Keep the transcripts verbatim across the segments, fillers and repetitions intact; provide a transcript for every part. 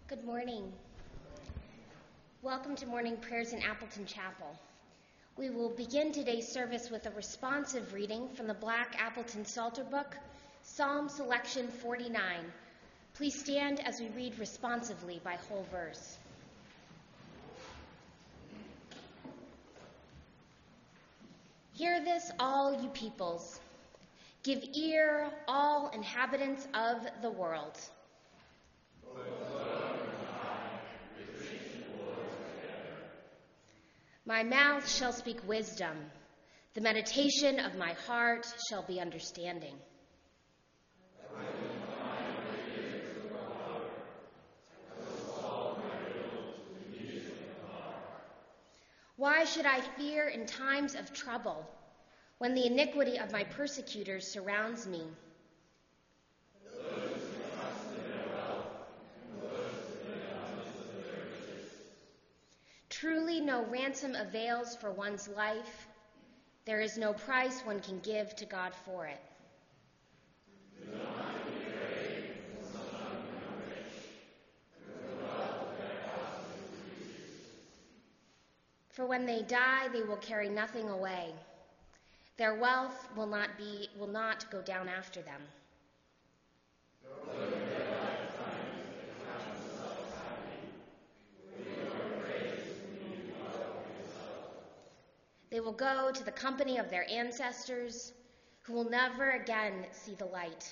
Good morning. Welcome to morning prayers in Appleton Chapel. We will begin today's service with a responsive reading from the Black Appleton Psalter Book, Psalm Selection forty-nine. Please stand as we read responsively by whole verse. Hear this, all you peoples. Give ear, all inhabitants of the world. My mouth shall speak wisdom. The meditation of my heart shall be understanding. Why should I fear in times of trouble, when the iniquity of my persecutors surrounds me? Truly no ransom avails for one's life. There is no price one can give to God for it. For when they die, they will carry nothing away. Their wealth will not be, will not go down after them. They will go to the company of their ancestors, who will never again see the light.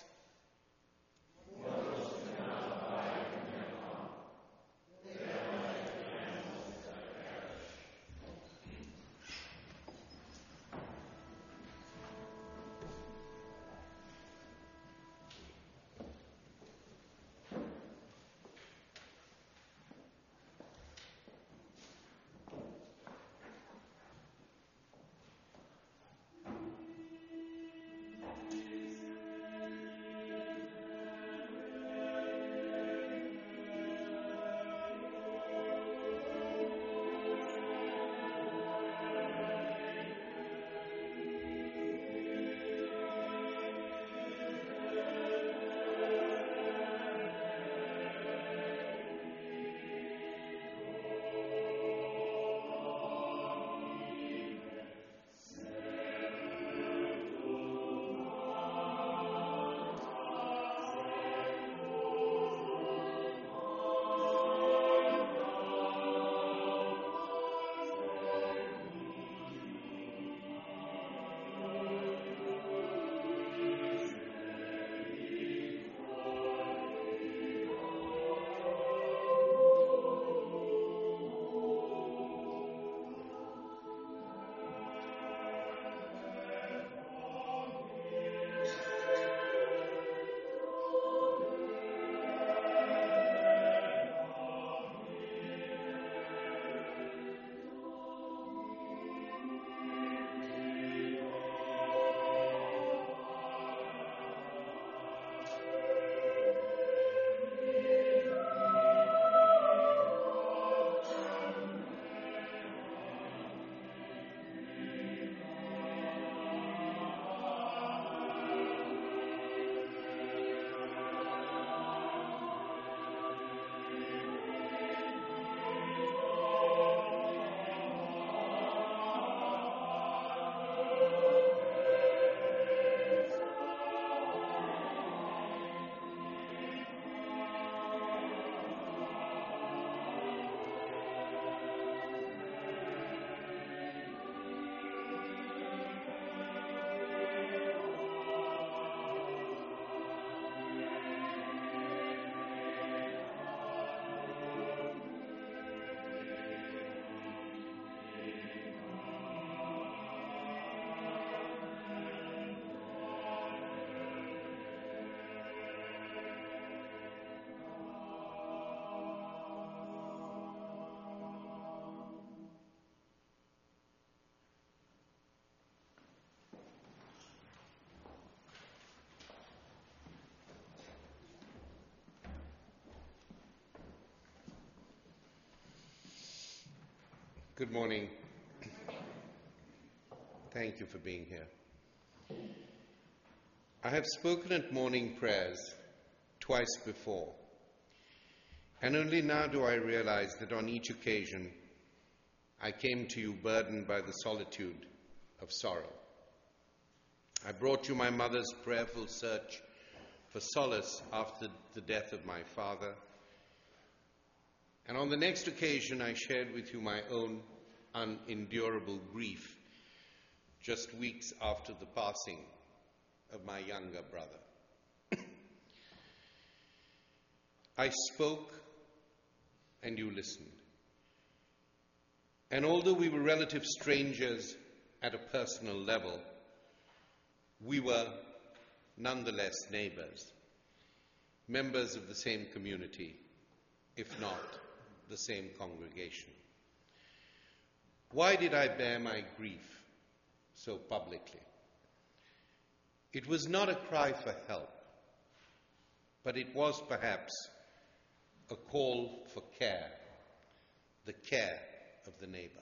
Good morning. Thank you for being here. I have spoken at morning prayers twice before. And only now do I realize that on each occasion I came to you burdened by the solitude of sorrow. I brought you my mother's prayerful search for solace after the death of my father. And on the next occasion I shared with you my own unendurable grief just weeks after the passing of my younger brother. I spoke and you listened. And although we were relative strangers at a personal level, we were nonetheless neighbors, members of the same community, if not the same congregation. Why did I bear my grief so publicly? It was not a cry for help, but it was perhaps a call for care, the care of the neighbor.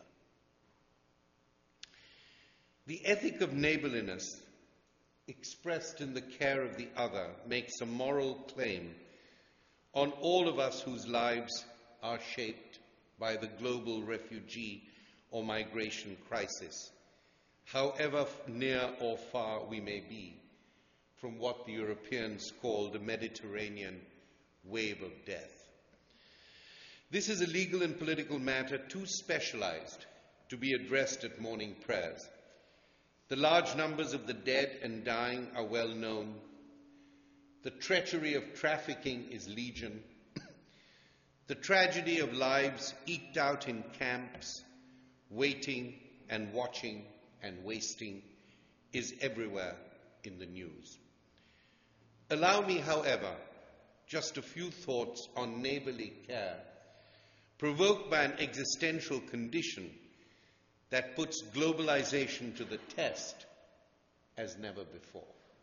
The ethic of neighborliness, expressed in the care of the other, makes a moral claim on all of us whose lives are shaped by the global refugee or migration crisis, however near or far we may be from what the Europeans call the Mediterranean wave of death. This is a legal and political matter too specialized to be addressed at morning prayers. The large numbers of the dead and dying are well known. The treachery of trafficking is legion. The tragedy of lives eked out in camps, waiting and watching and wasting, is everywhere in the news. Allow me, however, just a few thoughts on neighborly care, provoked by an existential condition that puts globalization to the test as never before.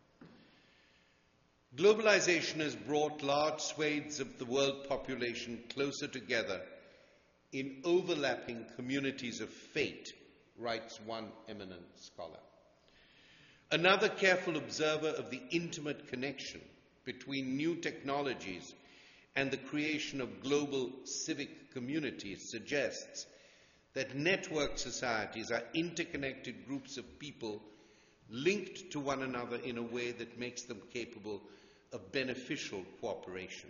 Globalization has brought large swathes of the world population closer together in overlapping communities of fate, writes one eminent scholar. Another careful observer of the intimate connection between new technologies and the creation of global civic communities suggests that network societies are interconnected groups of people linked to one another in a way that makes them capable of beneficial cooperation.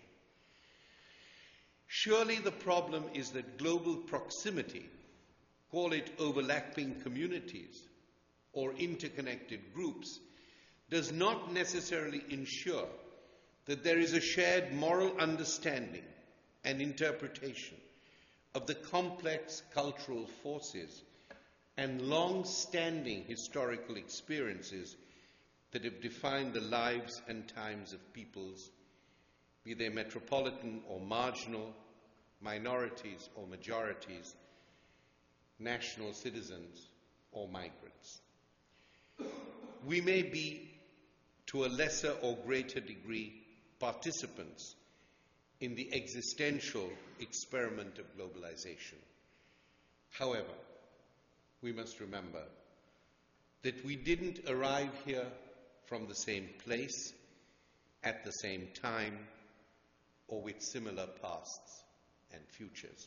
Surely the problem is that global proximity, call it overlapping communities or interconnected groups, does not necessarily ensure that there is a shared moral understanding and interpretation of the complex cultural forces and long-standing historical experiences that have defined the lives and times of peoples, be they metropolitan or marginal, minorities or majorities, national citizens or migrants. We may be, to a lesser or greater degree, participants in the existential experiment of globalization. However, we must remember that we didn't arrive here from the same place, at the same time, or with similar pasts and futures.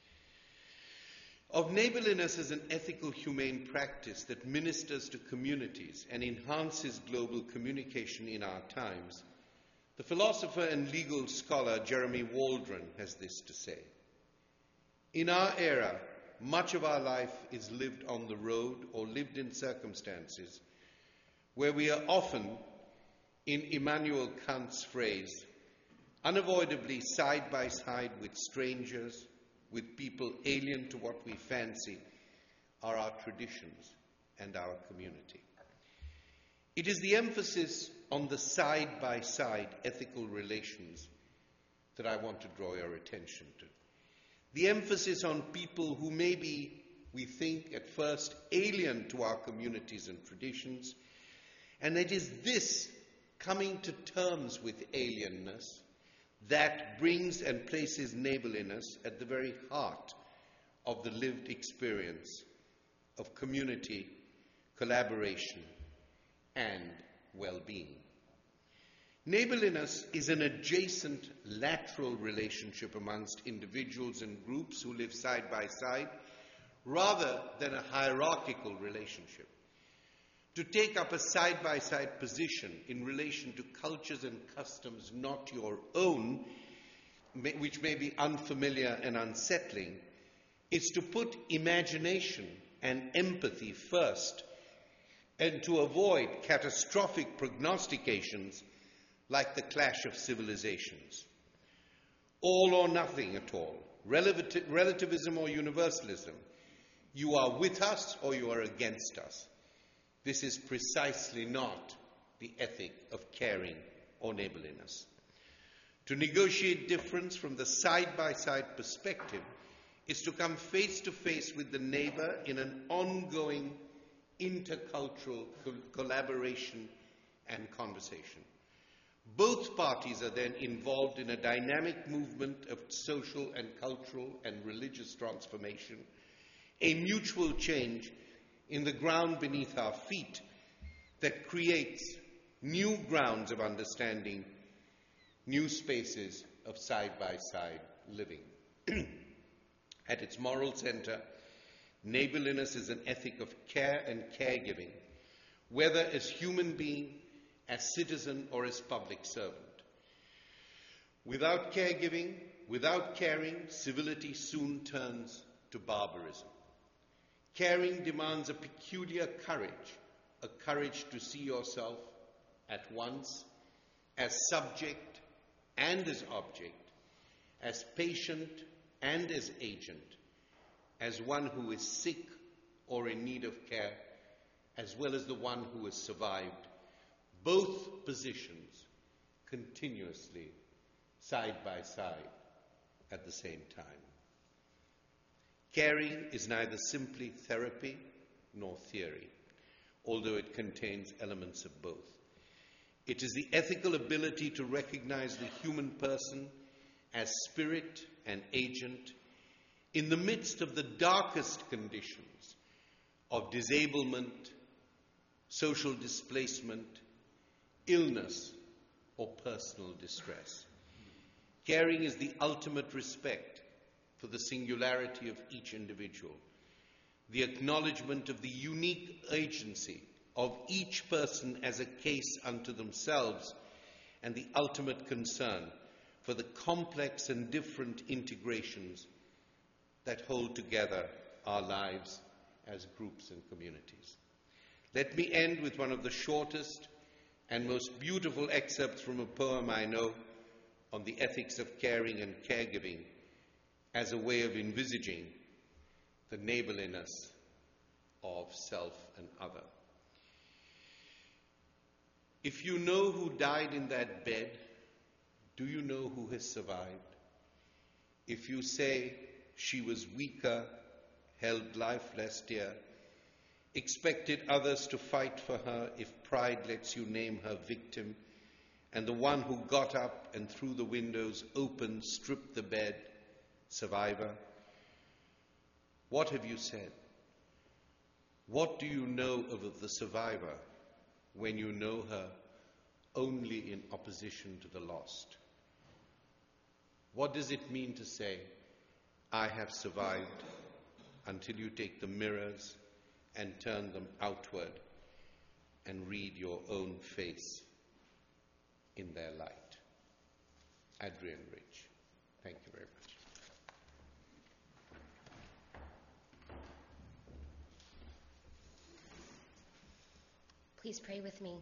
Of neighborliness as an ethical, humane practice that ministers to communities and enhances global communication in our times, the philosopher and legal scholar Jeremy Waldron has this to say: in our era, much of our life is lived on the road or lived in circumstances where we are often, in Immanuel Kant's phrase, unavoidably side by side with strangers, with people alien to what we fancy are our traditions and our community. It is the emphasis on the side-by-side ethical relations that I want to draw your attention to. The emphasis on people who maybe, we think at first, alien to our communities and traditions, and it is this coming to terms with alienness that brings and places neighborliness at the very heart of the lived experience of community, collaboration, and well-being. Neighborliness is an adjacent lateral relationship amongst individuals and groups who live side by side, rather than a hierarchical relationship. To take up a side-by-side position in relation to cultures and customs not your own, which may be unfamiliar and unsettling, is to put imagination and empathy first, and to avoid catastrophic prognostications like the clash of civilizations. All or nothing at all, Relati- relativism or universalism. You are with us or you are against us. This is precisely not the ethic of caring or neighborliness. To negotiate difference from the side-by-side perspective is to come face to face with the neighbor in an ongoing intercultural co- collaboration and conversation. Both parties are then involved in a dynamic movement of social and cultural and religious transformation, a mutual change in the ground beneath our feet that creates new grounds of understanding, new spaces of side-by-side living. At its moral center, neighborliness is an ethic of care and caregiving, whether as human being, as citizen, or as public servant. Without caregiving, without caring, civility soon turns to barbarism. Caring demands a peculiar courage, a courage to see yourself at once as subject and as object, as patient and as agent, as one who is sick or in need of care, as well as the one who has survived, both positions continuously, side by side, at the same time. Caring is neither simply therapy nor theory, although it contains elements of both. It is the ethical ability to recognize the human person as spirit and agent in the midst of the darkest conditions of disablement, social displacement, illness, or personal distress. Caring is the ultimate respect for the singularity of each individual, the acknowledgement of the unique agency of each person as a case unto themselves, and the ultimate concern for the complex and different integrations that hold together our lives as groups and communities. Let me end with one of the shortest and most beautiful excerpts from a poem I know on the ethics of caring and caregiving as a way of envisaging the neighborliness of self and other. If you know who died in that bed, do you know who has survived? If you say she was weaker, held life less dear, expected others to fight for her if pride lets you name her victim, and the one who got up and through the windows open, stripped the bed, survivor, what have you said? What do you know of the survivor when you know her only in opposition to the lost? What does it mean to say, I have survived, until you take the mirrors and turn them outward and read your own face in their light? Adrienne Rich. Thank you very much. Please pray with me.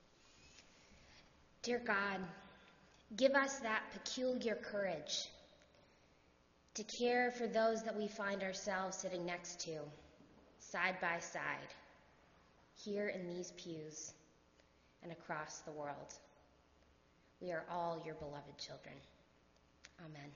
Dear God, give us that peculiar courage to care for those that we find ourselves sitting next to, side by side, here in these pews and across the world. We are all your beloved children. Amen.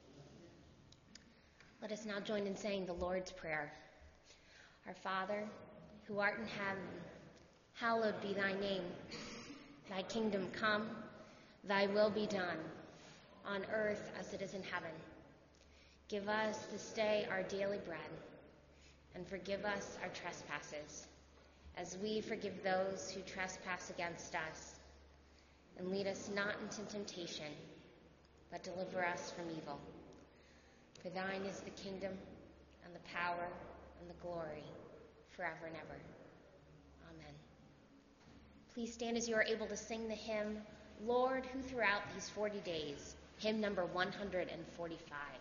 Let us now join in saying the Lord's Prayer. Our Father, who art in heaven, hallowed be thy name. Thy kingdom come, thy will be done, on earth as it is in heaven. Give us this day our daily bread, and forgive us our trespasses, as we forgive those who trespass against us. And lead lead us not into temptation, but deliver us from evil. For thine is the kingdom, and the power, and the glory, forever and ever. Amen. Please stand as you are able to sing the hymn, Lord, who throughout these forty days, hymn number one hundred forty-five.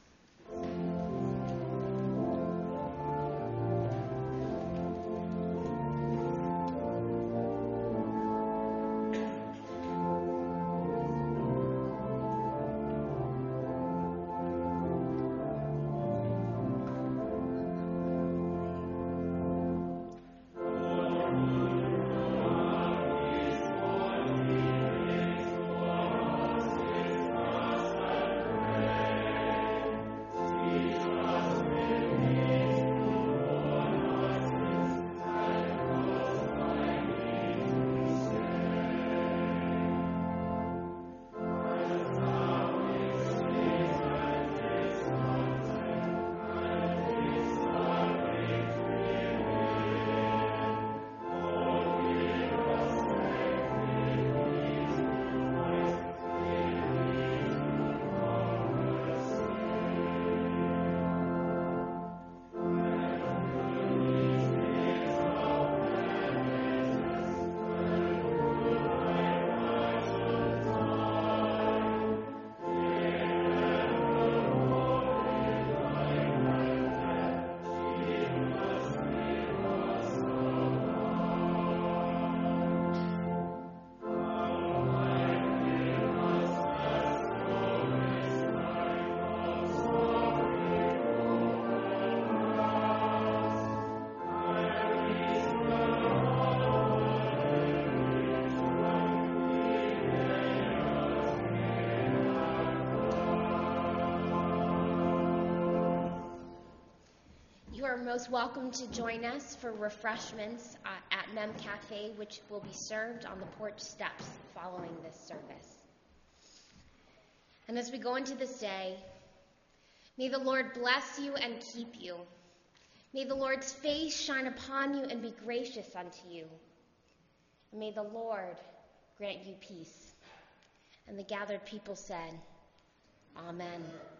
You are most welcome to join us for refreshments uh, at Mem Cafe, which will be served on the porch steps following this service. And as we go into this day, may the Lord bless you and keep you. May the Lord's face shine upon you and be gracious unto you. And may the Lord grant you peace. And the gathered people said, Amen.